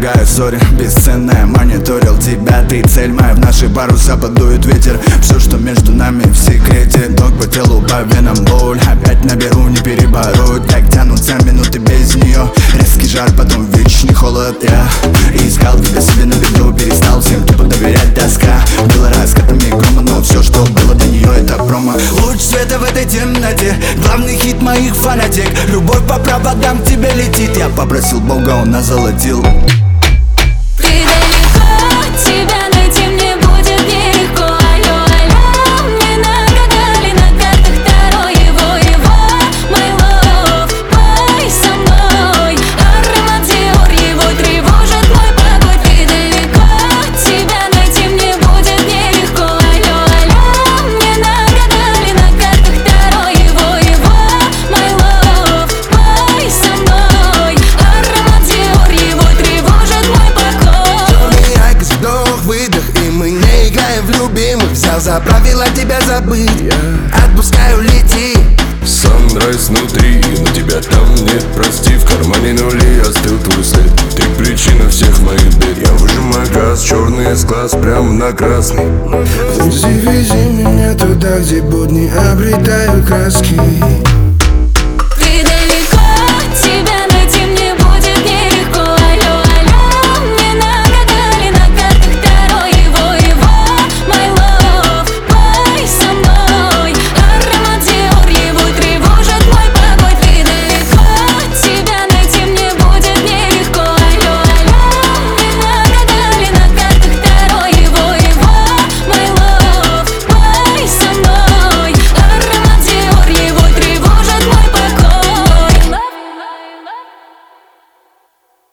зажигаю, сори, бесценная. Мониторил тебя, ты цель моя. В наши паруса подует ветер. Все, что между нами в секрете. Ток по телу, по венам боль. Опять наберу, не перебороть. Так тянутся минуты без нее. Резкий жар, потом вечный холод. Я искал тебя себе на виду. Перестал всем тупо доверять, тоска. Было раскатами грома, но все, что было до нее, это промо. Луч света в этой темноте. Главный хит моих фанатек. Любовь по проводам к тебе летит. Я попросил Бога, он озолотил. Ты далеко, тебя найти мне будет нелегко. Алло, алло, мне нагадали на картах Таро. Его, my love, пой со мной. Аромат Диор, его тревожит мой покой. Ты далеко, тебя найти мне будет нелегко. Алло, алло, мне нагадали на картах Таро. Его, my love, пой со мной. Аромат Диор, его тревожит мой покой. Черный айкос, вдох, выдох, и мы не играем в любимых. Взял за правило тебя забыть, отпускаю, лети. Sunrise внутри, но тебя там нет, прости. В кармане нули, остыл твой след. Ты причина всех моих бед. Я выжимаю газ, черный из глаз, прямо на красный. Вези меня туда, где будни обретают краски.